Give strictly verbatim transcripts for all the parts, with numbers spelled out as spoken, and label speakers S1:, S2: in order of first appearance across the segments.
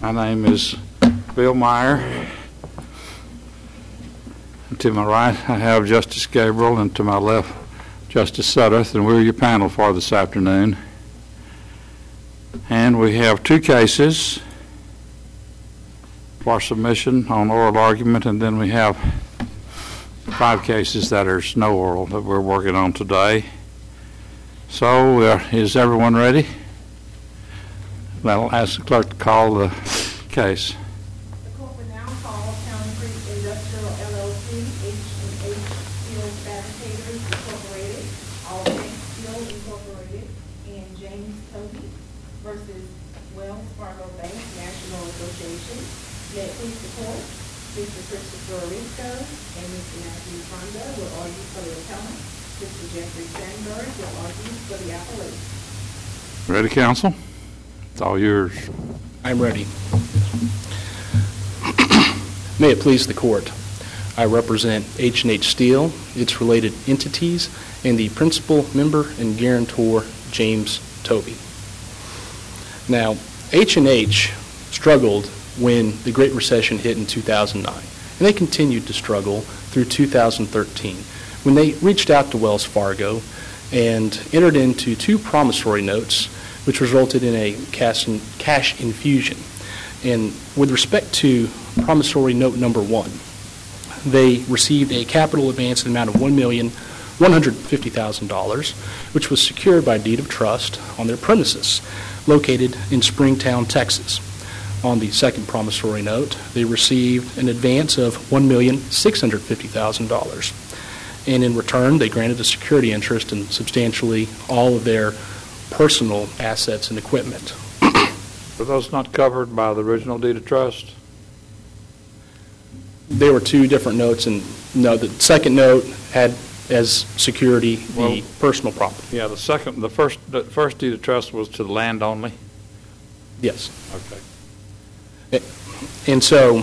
S1: My name is Bill Meyer. And to my right, I have Justice Gabriel, and to my left, Justice Sudduth, and we're your panel for this afternoon. And we have two cases for submission on oral argument, and then we have five cases that are no oral that we're working on today. So, uh, is everyone ready? I'll ask the clerk to call the case.
S2: The court will now call County Creek Industrial L L C, H and H Steel Fabricators Incorporated, All Bank Steel Incorporated, and James Toby versus Wells Fargo Bank National Association. May it please the court, Mister Christopher Risco and Mister Matthew Fonda will argue for the appellant. Mister Jeffrey Sandberg will argue for the appellate.
S1: Ready, counsel? It's all yours.
S3: I'm ready. May it please the court, I represent H and H Steel, its related entities, and the principal member and guarantor, James Toby. Now, H and H struggled when the Great Recession hit in two thousand nine, and they continued to struggle through two thousand thirteen when they reached out to Wells Fargo and entered into two promissory notes which resulted in a cash, in, cash infusion. And with respect to promissory note number one, they received a capital advance in the amount of one million one hundred fifty thousand dollars, which was secured by deed of trust on their premises located in Springtown, Texas. On the second promissory note, they received an advance of one million six hundred fifty thousand dollars. And in return, they granted a security interest in substantially all of their personal assets and equipment.
S1: Were those not covered by the original deed of trust?
S3: There were two different notes, and no, the second note had as security the well, personal property.
S1: Yeah, the second, the first, the first deed of trust was to the land only?
S3: Yes.
S1: Okay.
S3: And so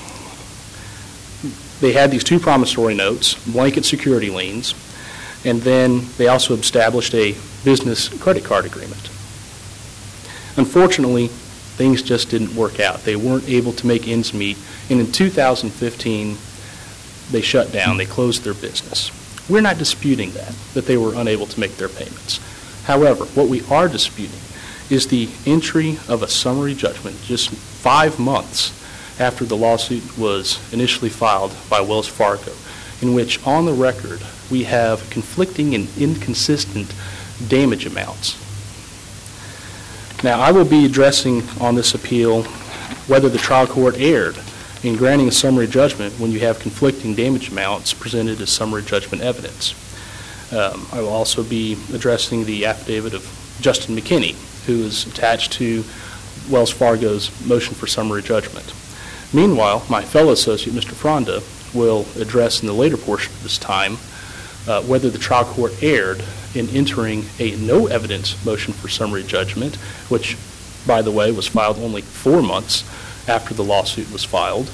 S3: they had these two promissory notes, blanket security liens, and then they also established a business credit card agreement. Unfortunately, things just didn't work out. They weren't able to make ends meet, and in two thousand fifteen, they shut down. They closed their business. We're not disputing that, that they were unable to make their payments. However, what we are disputing is the entry of a summary judgment just five months after the lawsuit was initially filed by Wells Fargo, in which on the record we have conflicting and inconsistent damage amounts. Now, I will be addressing on this appeal whether the trial court erred in granting a summary judgment when you have conflicting damage amounts presented as summary judgment evidence. Um, I will also be addressing the affidavit of Justin McKinney, who is attached to Wells Fargo's motion for summary judgment. Meanwhile, my fellow associate, Mister Fonda, will address in the later portion of this time uh, whether the trial court erred in entering a no evidence motion for summary judgment, which, by the way, was filed only four months after the lawsuit was filed,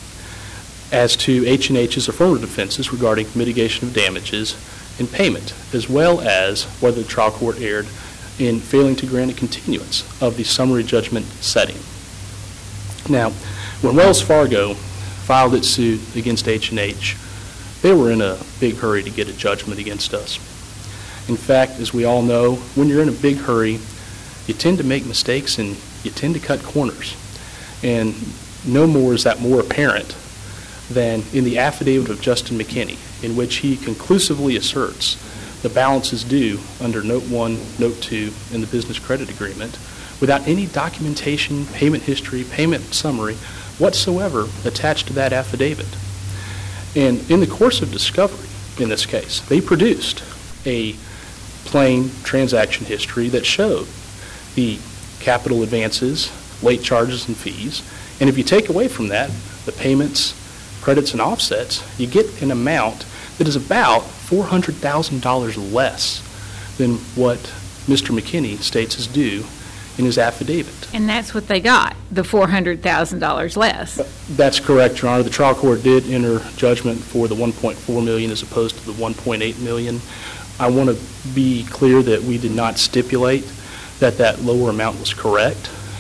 S3: as to H and H's affirmative defenses regarding mitigation of damages and payment, as well as whether the trial court erred in failing to grant a continuance of the summary judgment setting. Now, when Wells Fargo filed its suit against H and H, they were in a big hurry to get a judgment against us. In fact, as we all know, when you're in a big hurry, you tend to make mistakes and you tend to cut corners. And no more is that more apparent than in the affidavit of Justin McKinney, in which he conclusively asserts the balance is due under Note one, Note two in the business credit agreement without any documentation, payment history, payment summary whatsoever attached to that affidavit. And in the course of discovery in this case, they produced a plain transaction history that showed the capital advances, late charges and fees, and if you take away from that the payments, credits, and offsets, you get an amount that is about four hundred thousand dollars less than what Mister McKinney states is due in his affidavit.
S4: And that's what they got, the four hundred thousand dollars less.
S3: That's correct, Your Honor. The trial court did enter judgment for the one point four million dollars as opposed to the one point eight million dollars. I want to be clear that we did not stipulate that that lower amount was correct.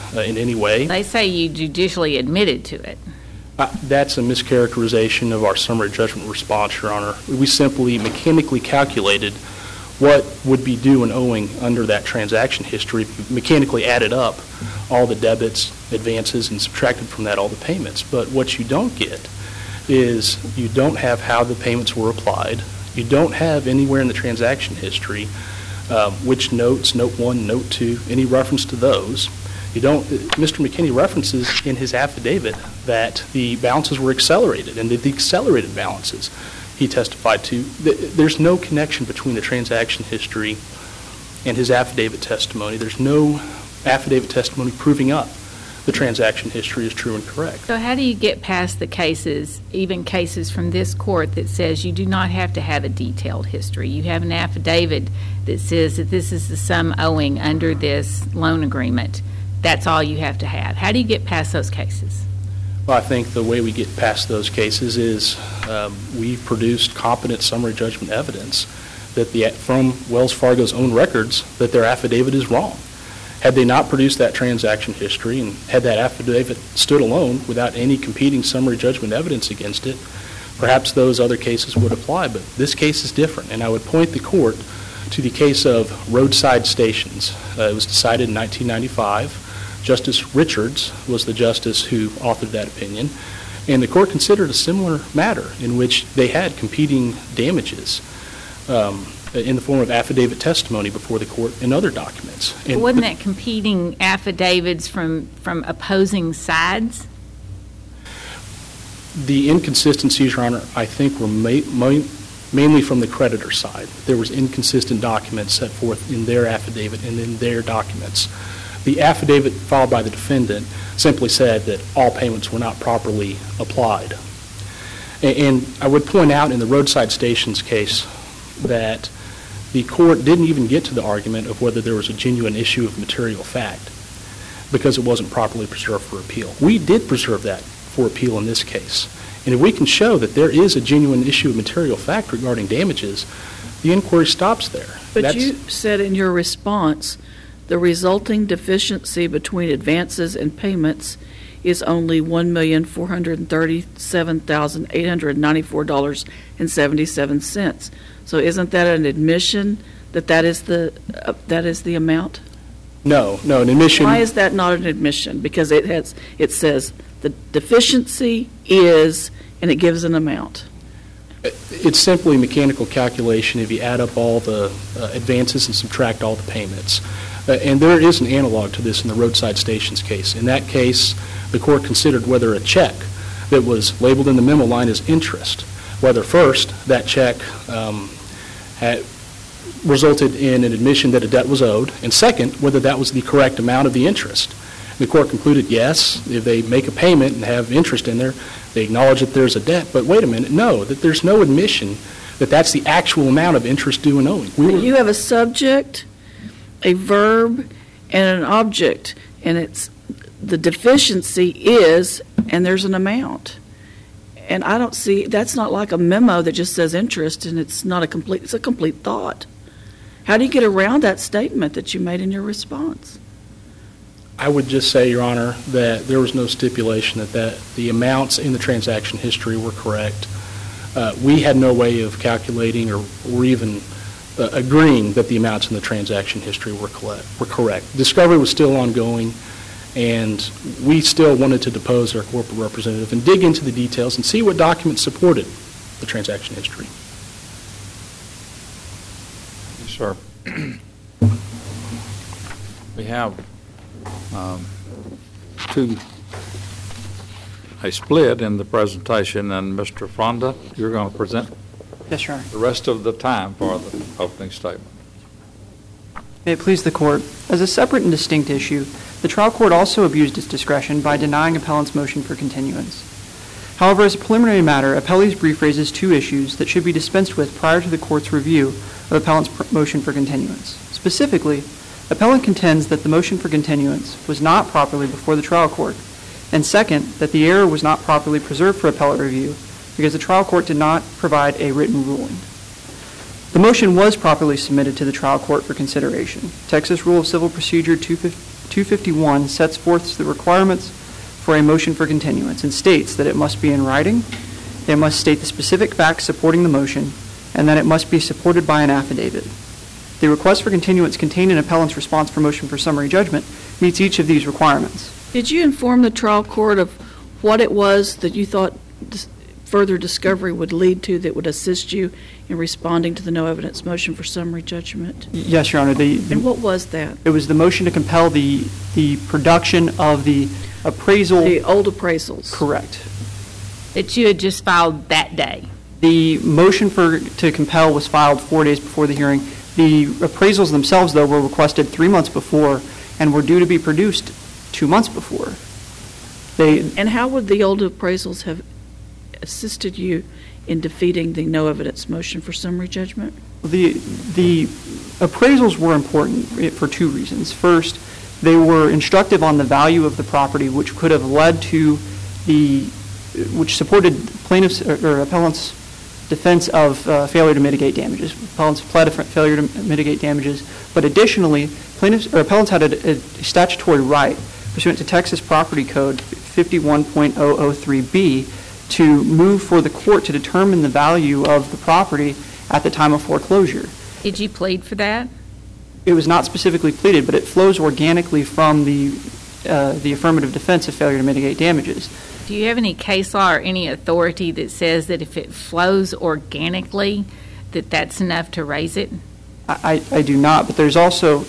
S3: uh, in any way.
S4: They say you judicially admitted to it.
S3: Uh, That's a mischaracterization of our summary judgment response, Your Honor. We simply mechanically calculated what would be due and owing under that transaction history, mechanically added up all the debits, advances, and subtracted from that all the payments. But what you don't get is you don't have how the payments were applied. You don't have anywhere in the transaction history um, which notes, note one, note two, any reference to those. You don't, Mister McKinney references in his affidavit that the balances were accelerated, and that the accelerated balances he testified to, there's no connection between the transaction history and his affidavit testimony. There's no affidavit testimony proving up the transaction history is true and correct.
S4: So how do you get past the cases, even cases from this court, that says you do not have to have a detailed history? You have an affidavit that says that this is the sum owing under this loan agreement. That's all you have to have. How do you get past those cases?
S3: Well, I think the way we get past those cases is um, we've produced competent summary judgment evidence that the from Wells Fargo's own records that their affidavit is wrong. Had they not produced that transaction history and had that affidavit stood alone without any competing summary judgment evidence against it, perhaps those other cases would apply. But this case is different, and I would point the court to the case of Roadside Stations. Uh, it was decided in nineteen ninety-five. Justice Richards was the justice who authored that opinion, and the court considered a similar matter in which they had competing damages um, in the form of affidavit testimony before the court and other documents. And
S4: Wasn't that competing affidavits from, from opposing sides?
S3: The inconsistencies, Your Honor, I think were ma ma mainly from the creditor side. There was inconsistent documents set forth in their affidavit and in their documents. The affidavit filed by the defendant simply said that all payments were not properly applied. And I would point out in the Roadside Stations case that the court didn't even get to the argument of whether there was a genuine issue of material fact because it wasn't properly preserved for appeal. We did preserve that for appeal in this case. And if we can show that there is a genuine issue of material fact regarding damages, the inquiry stops there.
S5: But
S3: That's,
S5: you said in your response, the resulting deficiency between advances and payments is only one million four hundred thirty-seven thousand eight hundred ninety-four dollars and seventy-seven cents. So isn't that an admission that that is the uh, that is the amount?
S3: No, no, an admission.
S5: Why is that not an admission? Because it has it says the deficiency is, and it gives an amount.
S3: It's simply mechanical calculation if you add up all the uh, advances and subtract all the payments. Uh, and there is an analog to this in the Roadside Stations case. In that case, the court considered whether a check that was labeled in the memo line as interest, whether first that check um, had resulted in an admission that a debt was owed, and second, whether that was the correct amount of the interest. The court concluded, yes, if they make a payment and have interest in there, they acknowledge that there's a debt. But wait a minute, no, that there's no admission that that's the actual amount of interest due and owing. We were,
S5: You have a subject, a verb, and an object, and it's the deficiency is, and there's an amount. And I don't see, that's not like a memo that just says interest, and it's not a complete, it's a complete thought. How do you get around that statement that you made in your response?
S3: I would just say, Your Honor, that there was no stipulation that, that the amounts in the transaction history were correct. Uh, we had no way of calculating or, or even uh, agreeing that the amounts in the transaction history were, collect, were correct. Discovery was still ongoing, and we still wanted to depose our corporate representative and dig into the details and see what documents supported the transaction history.
S1: Yes, sir. We have um, two, a split in the presentation, and Mister Fonda, you're going to present
S6: Yes, Your Honor.
S1: the rest of the time for the opening statement.
S6: May it please the Court, as a separate and distinct issue, the trial court also abused its discretion by denying appellant's motion for continuance. However, as a preliminary matter, appellee's brief raises two issues that should be dispensed with prior to the Court's review of appellant's motion for continuance. Specifically, appellant contends that the motion for continuance was not properly before the trial court, and second, that the error was not properly preserved for appellate review because the trial court did not provide a written ruling. The motion was properly submitted to the trial court for consideration. Texas Rule of Civil Procedure two two fifty-one sets forth the requirements for a motion for continuance and states that it must be in writing, it must state the specific facts supporting the motion, and that it must be supported by an affidavit. The request for continuance contained in appellant's response for motion for summary judgment meets each of these requirements.
S5: Did you inform the trial court of what it was that you thought dis- further discovery would lead to that would assist you in responding to the no evidence motion for summary judgment?
S6: Yes, Your Honor. The, the,
S5: And what was that?
S6: It was the motion to compel the, the production of the appraisal.
S5: The old appraisals.
S6: Correct.
S4: That you had just filed that day.
S6: The motion for to compel was filed four days before the hearing. The appraisals themselves, though, were requested three months before and were due to be produced two months before. They,
S5: And how would the old appraisals have assisted you in defeating the no evidence motion for summary judgment?
S6: the, the appraisals were important for two reasons. First, they were instructive on the value of the property, which could have led to the, which supported plaintiff's or appellant's defense of uh, failure to mitigate damages. Appellants pled a failure to mitigate damages, but additionally, plaintiffs or appellants had a, a statutory right pursuant to Texas Property Code fifty-one point oh oh three B to move for the court to determine the value of the property at the time of foreclosure.
S4: Did you plead for that?
S6: It was not specifically pleaded, but it flows organically from the uh, the affirmative defense of failure to mitigate damages.
S4: Do you have any case law or any authority that says that if it flows organically, that that's enough to raise it?
S6: I, I do not, but there's also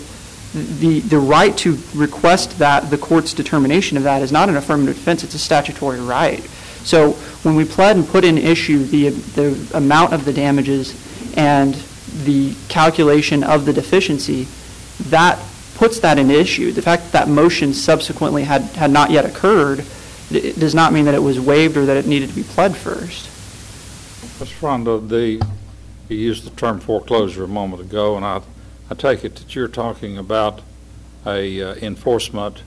S6: the the right to request that the court's determination of that is not an affirmative defense, it's a statutory right. So when we pled and put in issue the the amount of the damages and the calculation of the deficiency, that puts that in issue. The fact that that motion subsequently had, had not yet occurred, it does not mean that it was waived or that it needed to be pled first.
S1: Mister Rondo, the, you used the term foreclosure a moment ago, and I, I take it that you're talking about a uh, enforcement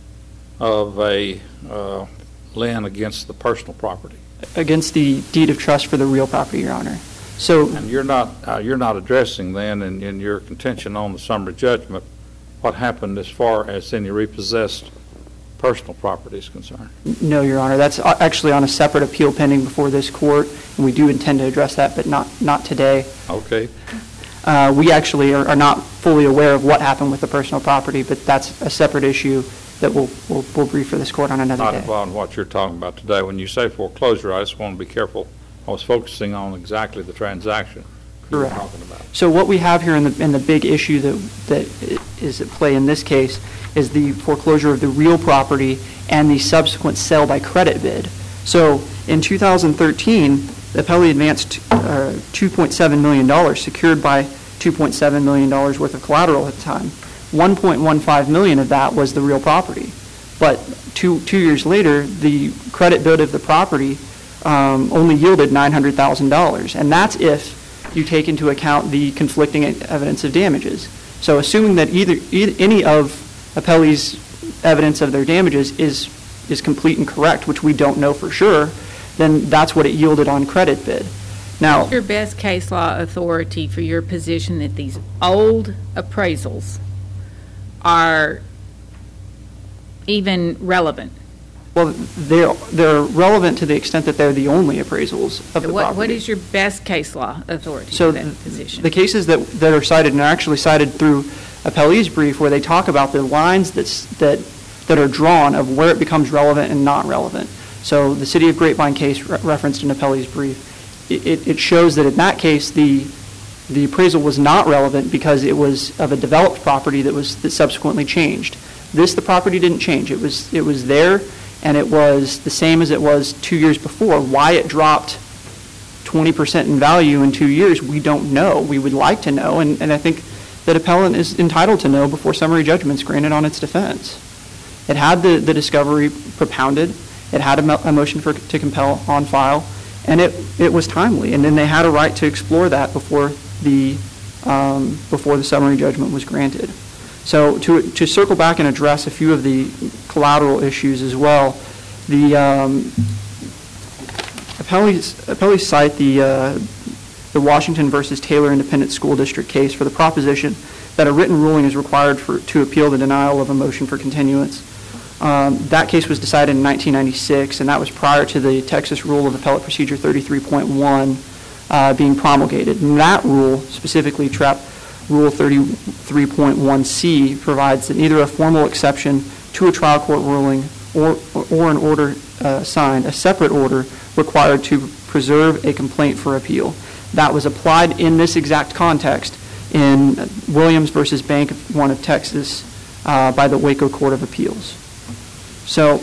S1: of a uh, lien against the personal property.
S6: Against the deed of trust for the real property, Your Honor. So,
S1: and you're not uh, you're not addressing then in, in your contention on the summary judgment what happened as far as any repossessed personal property is concerned.
S6: No, Your Honor. That's actually on a separate appeal pending before this court, and we do intend to address that, but not not today.
S1: Okay.
S6: Uh, we actually are, are not fully aware of what happened with the personal property, but that's a separate issue that we'll we'll, we'll brief for this court on another
S1: Not
S6: day.
S1: involved in what you're talking about today. When you say foreclosure, I just want to be careful. I was focusing on exactly the transaction you were
S6: Correct.
S1: talking about.
S6: So what we have here in the in the big issue that that is at play in this case is the foreclosure of the real property and the subsequent sale by credit bid. So in two thousand thirteen, the appellee advanced uh, two point seven million dollars, secured by two point seven million dollars worth of collateral at the time. one point one five million dollars of that was the real property. But two two years later, the credit bid of the property um, only yielded nine hundred thousand dollars, and that's if you take into account the conflicting evidence of damages. So assuming that either, either any of appellee's evidence of their damages is is complete and correct, which we don't know for sure, then that's what it yielded on credit bid. Now,
S4: What's your best case law authority for your position that these old appraisals are even relevant?
S6: well, they're, they're relevant to the extent that they're the only appraisals of the
S4: What,
S6: property.
S4: what is your best case law authority
S6: So
S4: for that
S6: th-
S4: position?
S6: the cases that, that are cited and are actually cited through appellee's brief, where they talk about the lines that's, that that are drawn of where it becomes relevant and not relevant. So the City of Grapevine case re- referenced in appellee's brief, it, it, it shows that in that case the the appraisal was not relevant because it was of a developed property that was that subsequently changed. This, the property didn't change. It was it was there, and it was the same as it was two years before. Why it dropped twenty percent in value in two years, we don't know. We would like to know, and, and I think that appellant is entitled to know before summary judgment is granted on its defense. It had the, the discovery propounded. It had a, mo- a motion for, to compel on file, and it, it was timely. And then they had a right to explore that before the um, before the summary judgment was granted. So to to circle back and address a few of the collateral issues as well, the um, appellees, appellees cite the uh, the Washington versus Taylor Independent School District case for the proposition that a written ruling is required for, to appeal the denial of a motion for continuance. Um, that case was decided in nineteen ninety-six, and that was prior to the Texas Rule of Appellate Procedure thirty-three point one uh, being promulgated. And that rule, specifically TRAP Rule thirty-three point one C, provides that either a formal exception to a trial court ruling or, or an order uh, signed, a separate order required to preserve a complaint for appeal. That was applied in this exact context in Williams versus Bank of One of Texas uh, by the Waco Court of Appeals. So,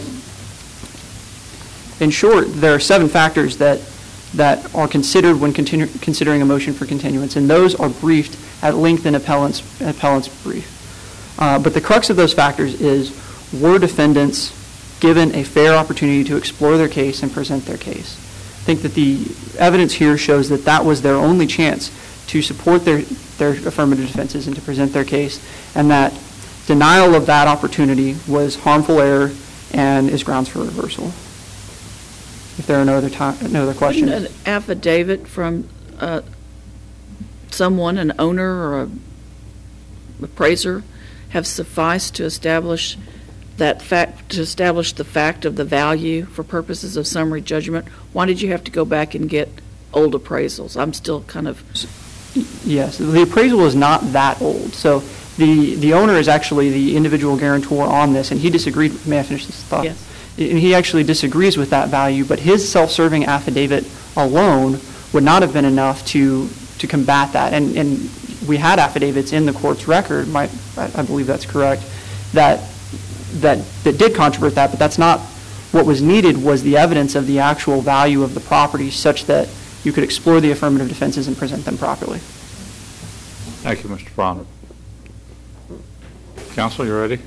S6: in short, there are seven factors that that are considered when continu- considering a motion for continuance, and those are briefed at length in appellant's, appellant's brief. Uh, but the crux of those factors is, were defendants given a fair opportunity to explore their case and present their case? I think that the evidence here shows that that was their only chance to support their, their affirmative defenses and to present their case, and that denial of that opportunity was harmful error and is grounds for reversal. If there are no other, time, no other questions.
S5: Wouldn't an affidavit from uh, someone, an owner or a appraiser, have sufficed to establish that fact, to establish the fact of the value for purposes of summary judgment? Why did you have to go back and get old appraisals? I'm still kind of...
S6: Yes, the appraisal is not that old. So the, the owner is actually the individual guarantor on this, and he disagreed. May I finish this thought?
S5: Yes.
S6: And he actually disagrees with that value, but his self-serving affidavit alone would not have been enough to, to combat that. And, and we had affidavits in the court's record, my, I, I believe that's correct, that, that, that did controvert that, but that's not what was needed. Was the evidence of the actual value of the property such that you could explore the affirmative defenses and present them properly.
S1: Thank you, Mister Bronner. Counsel, you ready?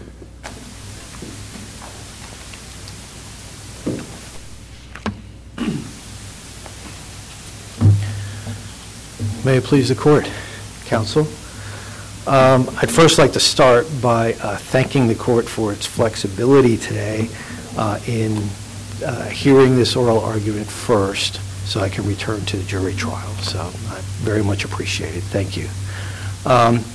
S7: May it please the court, counsel. Um, I'd first like to start by uh, thanking the court for its flexibility today uh, in uh, hearing this oral argument first so I can return to the jury trial. So I very much appreciate it. Thank you. Um,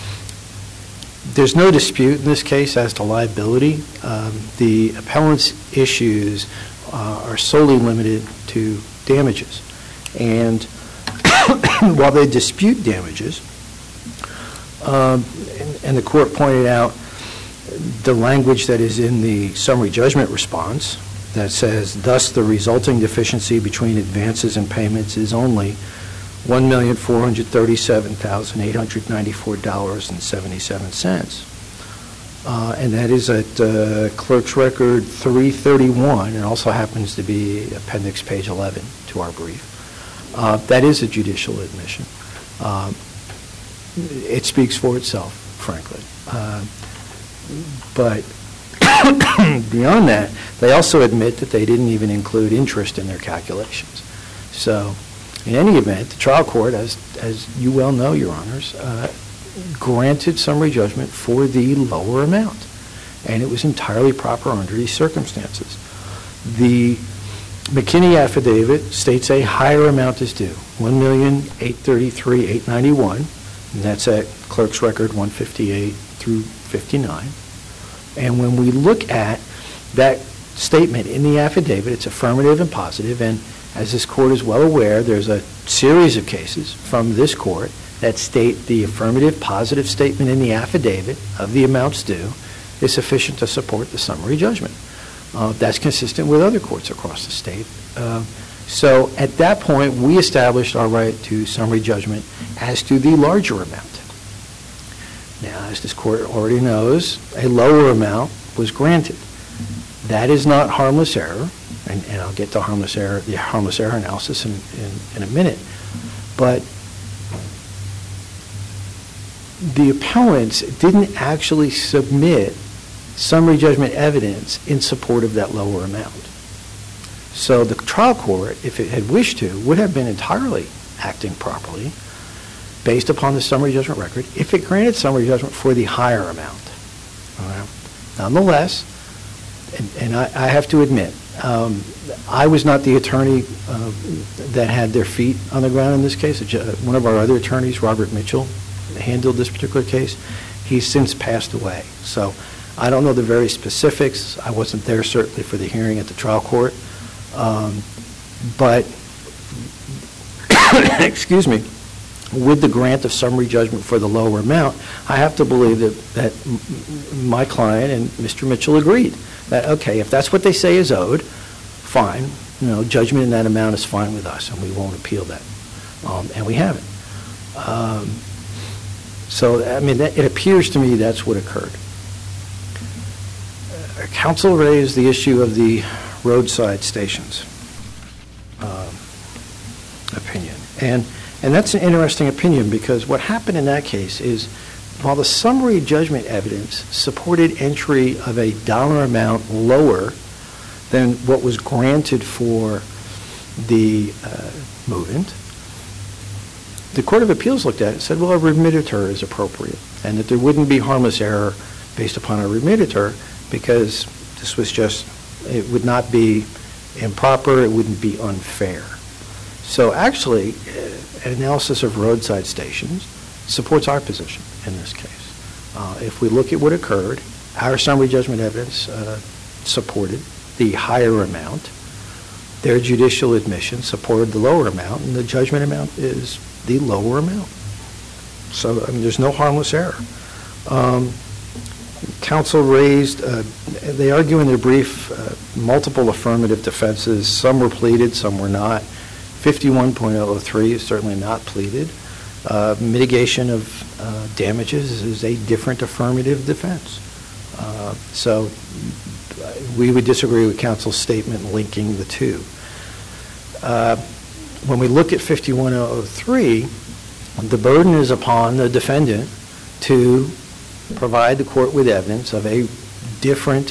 S7: there's no dispute in this case as to liability. Um, the appellant's issues uh, are solely limited to damages. And while they dispute damages, um, and, and the court pointed out the language that is in the summary judgment response that says, thus the resulting deficiency between advances and payments is only one million four hundred thirty-seven thousand eight hundred ninety-four dollars and seventy-seven cents. Uh, and that is at uh, clerk's record three thirty-one. It also happens to be appendix page eleven to our brief. Uh, that is a judicial admission. Uh, it speaks for itself, frankly. Uh, but beyond that, they also admit that they didn't even include interest in their calculations. So in any event, the trial court, as, as you well know, Your Honors, uh, granted summary judgment for the lower amount. And it was entirely proper under these circumstances. The McKinney affidavit states a higher amount is due, one million eight hundred thirty-three thousand eight hundred ninety-one dollars, and that's at clerk's record one fifty-eight through fifty-nine. And when we look at that statement in the affidavit, it's affirmative and positive, and as this court is well aware, there's a series of cases from this court that state the affirmative positive statement in the affidavit of the amounts due is sufficient to support the summary judgment. Uh, that's consistent with other courts across the state. Uh, so at that point, we established our right to summary judgment as to the larger amount. Now, as this court already knows, a lower amount was granted. That is not harmless error, and, and I'll get to harmless error, the harmless error analysis in, in, in a minute. But the appellants didn't actually submit summary judgment evidence in support of that lower amount. So the trial court, if it had wished to, would have been entirely acting properly based upon the summary judgment record if it granted summary judgment for the higher amount. Right. Nonetheless, and, and I, I have to admit, um, I was not the attorney uh, that had their feet on the ground in this case. One of our other attorneys, Robert Mitchell, handled this particular case. He's since passed away. So I don't know the very specifics. I wasn't there certainly for the hearing at the trial court. Um, but, excuse me, with the grant of summary judgment for the lower amount, I have to believe that, that my client and Mister Mitchell agreed that, okay, if that's what they say is owed, fine. You know, judgment in that amount is fine with us, and we won't appeal that. Um, and we haven't. Um, so, I mean, that, it appears to me that's what occurred. Uh, counsel raised the issue of the roadside stations um, opinion. And And that's an interesting opinion, because what happened in that case is, while the summary judgment evidence supported entry of a dollar amount lower than what was granted for the uh, movant, the Court of Appeals looked at it and said, well, a remittitor is appropriate, and that there wouldn't be harmless error based upon a remittitor, because this was just, it would not be improper, it wouldn't be unfair. So actually, an analysis of roadside stations supports our position in this case. Uh, if we look at what occurred, our summary judgment evidence uh, supported the higher amount. Their judicial admission supported the lower amount, and the judgment amount is the lower amount. So, I mean, there's no harmless error. Um, counsel raised, uh, they argue in their brief, uh, multiple affirmative defenses. Some were pleaded, some were not. fifty-one point oh oh three is certainly not pleaded. Uh, mitigation of uh, damages is a different affirmative defense. Uh, so we would disagree with counsel's statement linking the two. Uh, when we look at fifty-one point oh oh three, the burden is upon the defendant to provide the court with evidence of a different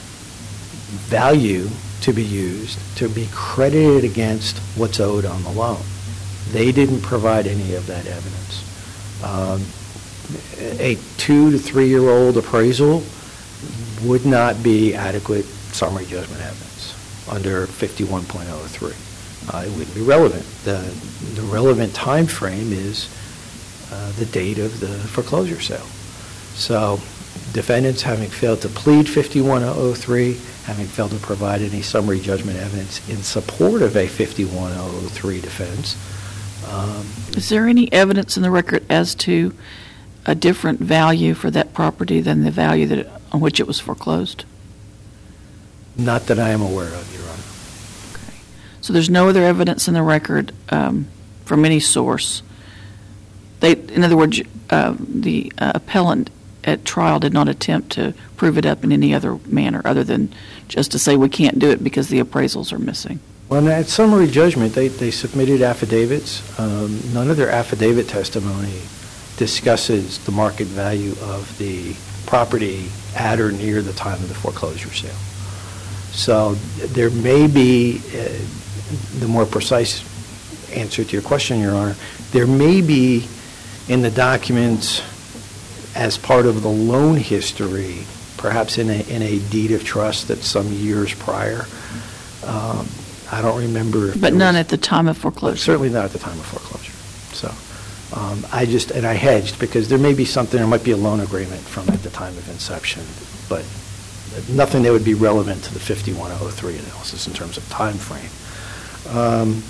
S7: value to be used to be credited against what's owed on the loan. They didn't provide any of that evidence. Um, a two to three-year-old appraisal would not be adequate summary judgment evidence under fifty-one point oh oh three. Uh, it wouldn't be relevant. The, the relevant time frame is uh, the date of the foreclosure sale. So defendants, having failed to plead fifty-one point oh oh three, having failed to provide any summary judgment evidence in support of a fifty-one point oh oh three defense. Um,
S5: Is there any evidence in the record as to a different value for that property than the value that it, on which it was foreclosed?
S7: Not that I am aware of, Your Honor.
S5: Okay. So there's no other evidence in the record um, from any source. They, in other words, uh, the uh, appellant at trial did not attempt to prove it up in any other manner other than just to say we can't do it because the appraisals are missing.
S7: Well, in that summary judgment, they, they submitted affidavits. Um, none of their affidavit testimony discusses the market value of the property at or near the time of the foreclosure sale. So there may be, uh, the more precise answer to your question, Your Honor, there may be in the documents as part of the loan history, perhaps in a, in a deed of trust that's some years prior. Um, I don't remember. If
S5: but none
S7: was,
S5: at the time of foreclosure?
S7: Certainly not at the time of foreclosure. So um, I just, and I hedged because there may be something, there might be a loan agreement from at the time of inception, but nothing that would be relevant to the fifty-one point oh oh three analysis in terms of time frame. Um,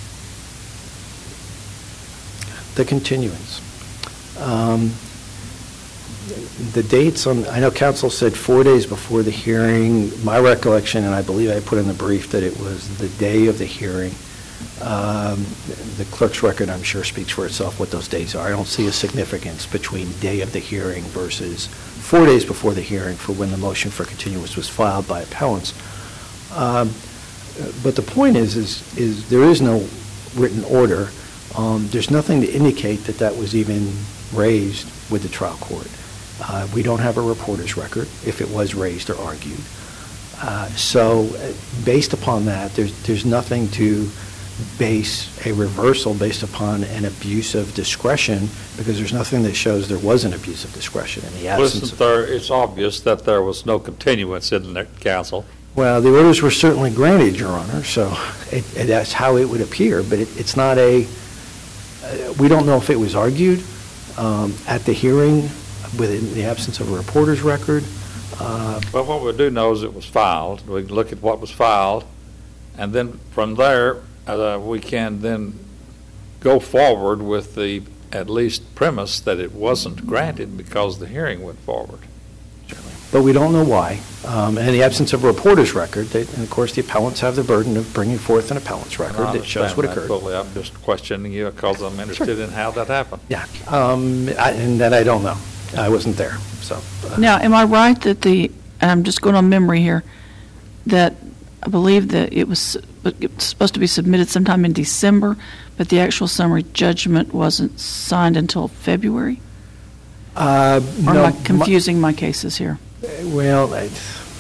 S7: the continuance. Um, The dates on, I know counsel said four days before the hearing. My recollection, and I believe I put in the brief, that it was the day of the hearing. Um, the clerk's record, I'm sure, speaks for itself what those days are. I don't see a significance between day of the hearing versus four days before the hearing for when the motion for continuance was filed by appellants. Um, but the point is, is, is there is no written order. Um, there's nothing to indicate that that was even raised with the trial court. Uh, we don't have a reporter's record if it was raised or argued. Uh, so uh, based upon that, there's, there's nothing to base a reversal based upon an abuse of discretion, because there's nothing that shows there was an abuse of discretion in the absence
S1: Listen,
S7: of...
S1: there, it's obvious that there was no continuance in the council.
S7: Well, the orders were certainly granted, Your Honor, so it, it, that's how it would appear, but it, it's not a... Uh, we don't know if it was argued. um, at the hearing, within the absence of a reporter's record. Uh,
S1: Well, what we do know is it was filed. We can look at what was filed, and then from there, uh, we can then go forward with the at least premise that it wasn't granted because the hearing went forward.
S7: But we don't know why. Um, And in the absence of a reporter's record, they- and of course, the appellants have the burden of bringing forth an appellant's
S1: And I
S7: record that shows what
S1: understand that
S7: occurred.
S1: fully. I'm just questioning you because I'm interested in how that happened.
S7: Yeah, um, I- and that I don't know. I wasn't there, so. uh,
S5: Now, am I right that the, and I'm just going on memory here, that I believe that it was, it was supposed to be submitted sometime in December, but the actual summary judgment wasn't signed until February?
S7: uh,
S5: Or
S7: no,
S5: am I
S7: my-
S5: confusing my cases here?
S7: Well, I-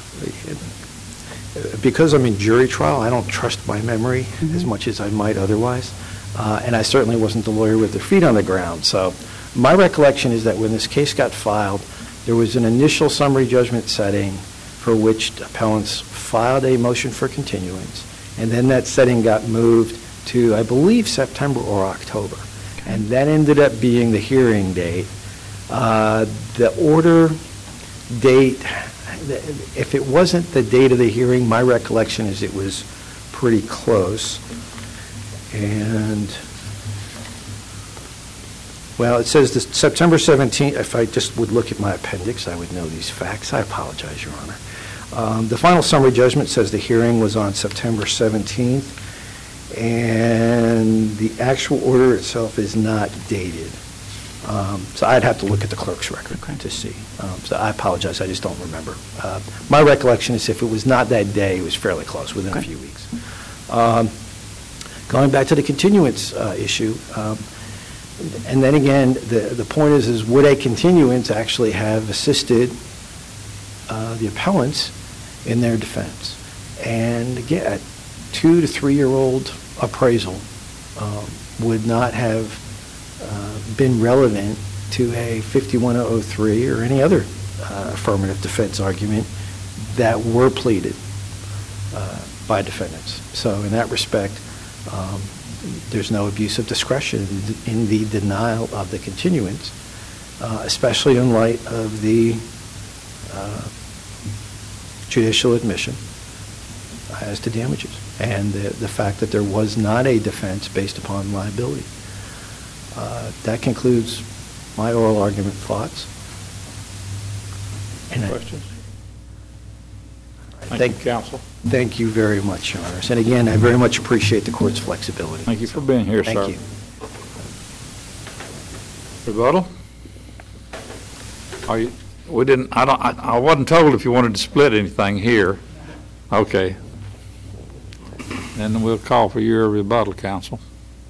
S7: because I'm in jury trial, I don't trust my memory as much as I might otherwise, Uh, and I certainly wasn't the lawyer with their feet on the ground. So my recollection is that when this case got filed, there was an initial summary judgment setting for which appellants filed a motion for continuance, and then that setting got moved to, I believe, September or October. And that ended up being the hearing date. Uh, The order date, if it wasn't the date of the hearing, my recollection is it was pretty close. And, well, it says this September seventeenth, if I just would look at my appendix, I would know these facts. I apologize, Your Honor. Um, The final summary judgment says the hearing was on September seventeenth, and the actual order itself is not dated. Um, So I'd have to look at the clerk's record to see. Um, So I apologize, I just don't remember. Uh, My recollection is if it was not that day, it was fairly close, within a
S5: Okay.
S7: few weeks. Um, Going back to the continuance uh, issue, um, and then again, the the point is, is would a continuance actually have assisted uh, the appellants in their defense? And again, a two to three-year-old appraisal um, would not have uh, been relevant to a fifty-one oh three or any other uh, affirmative defense argument that were pleaded uh, by defendants. So in that respect, um, there's no abuse of discretion in the denial of the continuance, uh, especially in light of the uh, judicial admission as to damages and the, the fact that there was not a defense based upon liability. Uh, That concludes my oral argument thoughts. And I-
S1: Questions?
S7: Thank-
S1: Thank you, counsel.
S7: Thank you very much, Your Honors. And again, I very much appreciate the court's flexibility.
S1: Thank you for being here, sir.
S7: Thank you.
S1: Rebuttal? Are you, we didn't, I don't, I I wasn't told if you wanted to split anything here. Okay. Then we'll call for your rebuttal, counsel.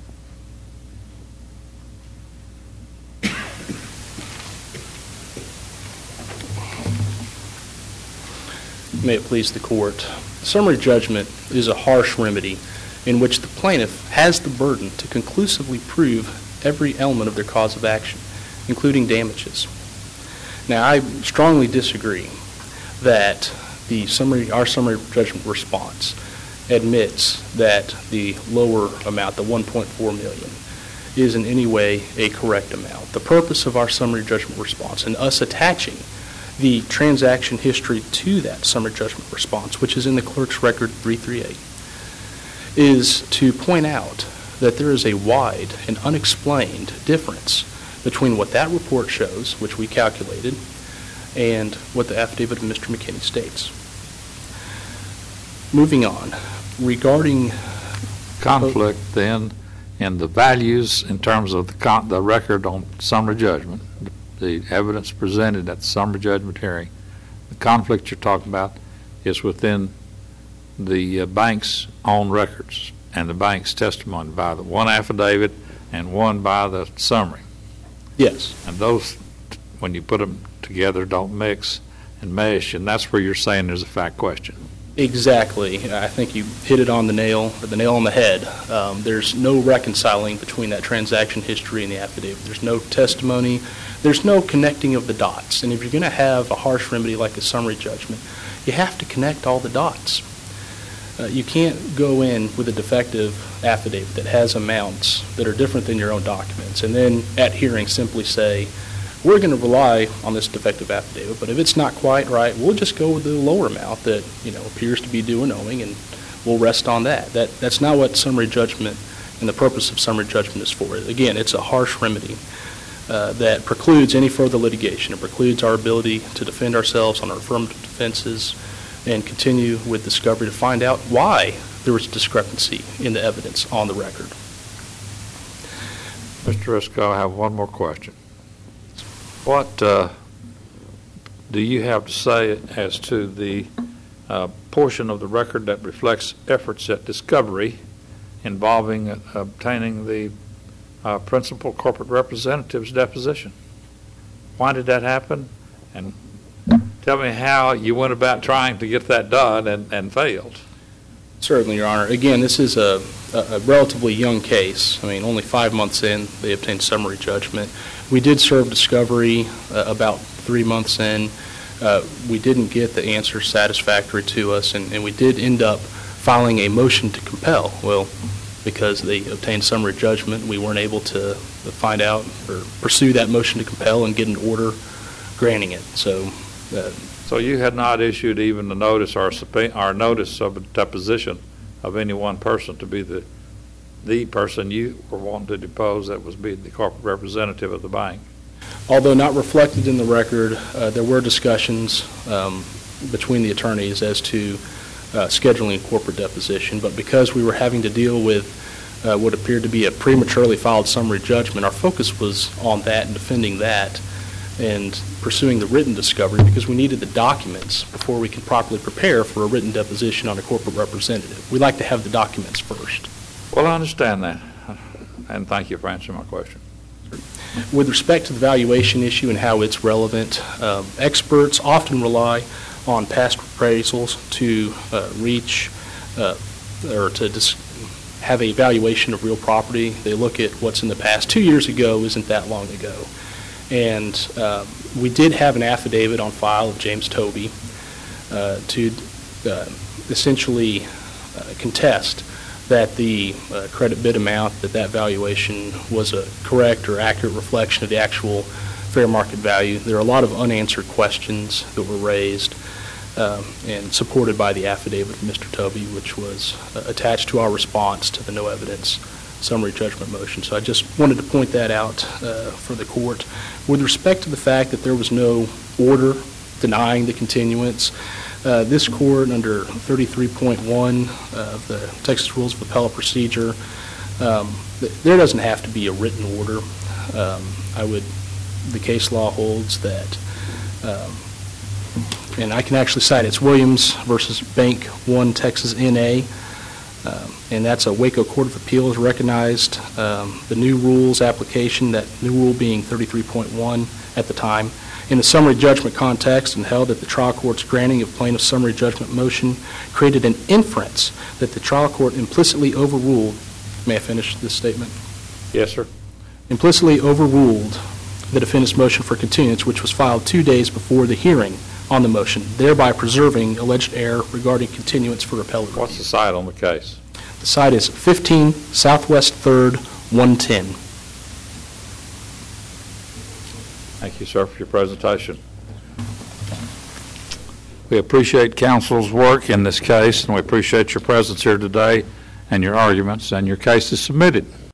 S3: May it please the court. Summary judgment is a harsh remedy in which the plaintiff has the burden to conclusively prove every element of their cause of action, including damages. Now, I strongly disagree that the summary, our summary judgment response admits that the lower amount, the one point four million, is in any way a correct amount. The purpose of our summary judgment response and us attaching the transaction history to that summary judgment response, which is in the clerk's record three thirty-eight, is to point out that there is a wide and unexplained difference between what that report shows, which we calculated, and what the affidavit of Mister McKinney states. Moving on, regarding
S1: Conflict then in the values in terms of the con, the record on summary judgment, the evidence presented at the summary judgment hearing, the conflict you're talking about is within the uh, bank's own records and the bank's testimony by the one affidavit and one by the summary.
S3: yes,
S1: And those, when you put them together, don't mix and mesh, and that's where you're saying there's a fact question.
S3: exactly. I think you hit it on the nail, or the nail on the head. Um, there's no reconciling between that transaction history and the affidavit. There's no testimony. There's no connecting of the dots. And if you're going to have a harsh remedy like a summary judgment, you have to connect all the dots. Uh, You can't go in with a defective affidavit that has amounts that are different than your own documents, and then at hearing simply say, we're going to rely on this defective affidavit, but if it's not quite right, we'll just go with the lower amount that, you know, appears to be due and owing, and we'll rest on that. That That's not what summary judgment and the purpose of summary judgment is for. Again, it's a harsh remedy uh, that precludes any further litigation. It precludes our ability to defend ourselves on our affirmative defenses and continue with discovery to find out why there was discrepancy in the evidence on the record.
S1: Mister Risco, I have one more question. What uh, do you have to say as to the uh, portion of the record that reflects efforts at discovery involving uh, obtaining the uh, principal corporate representative's deposition? Why did that happen? And tell me how you went about trying to get that done and, and failed.
S3: Certainly, Your Honor. Again, this is a, a, a relatively young case. I mean, only five months in, they obtained summary judgment. We did serve discovery uh, about three months in. Uh, we didn't get the answer satisfactory to us, and, and we did end up filing a motion to compel. Well, because they obtained summary judgment, we weren't able to, to find out or pursue that motion to compel and get an order granting it. So, uh,
S1: so you had not issued even the notice or subpoena, or notice of a deposition of any one person to be the the person you were wanting to depose, that was be the corporate representative of the bank.
S3: Although not reflected in the record, uh, there were discussions um, between the attorneys as to uh, scheduling a corporate deposition, but because we were having to deal with uh, what appeared to be a prematurely filed summary judgment, our focus was on that and defending that and pursuing the written discovery, because we needed the documents before we could properly prepare for a written deposition on a corporate representative. We like to have the documents first.
S1: Well, I understand that, and thank you for answering my question.
S3: With respect to the valuation issue and how it's relevant, um, experts often rely on past appraisals to uh, reach uh, or to dis- have a valuation of real property. They look at what's in the past. Two years ago isn't that long ago. And uh, we did have an affidavit on file of James Toby uh, to uh, essentially uh, contest that the uh, credit bid amount, that that valuation was a correct or accurate reflection of the actual fair market value. There are a lot of unanswered questions that were raised um, and supported by the affidavit of Mister Toby, which was uh, attached to our response to the no evidence summary judgment motion. So I just wanted to point that out uh, for the court. With respect to the fact that there was no order denying the continuance, Uh, this court, under thirty-three point one of the Texas Rules of Appellate Procedure, um, th- there doesn't have to be a written order. Um, I would, the case law holds that, um, and I can actually cite it, it's Williams versus Bank One Texas N A, um, and that's a Waco Court of Appeals recognized um, the new rules application, that new rule being thirty-three point one at the time, in the summary judgment context, and held that the trial court's granting of plaintiff's summary judgment motion created an inference that the trial court implicitly overruled. May I finish this statement?
S1: Yes, sir.
S3: Implicitly overruled the defendant's motion for continuance, which was filed two days before the hearing on the motion, thereby preserving alleged error regarding continuance for appellate review.
S1: What's the site on the case?
S3: The site is fifteen Southwest third, one ten.
S1: Thank you, sir, for your presentation. We appreciate counsel's work in this case, and we appreciate your presence here today and your arguments, and your case is submitted.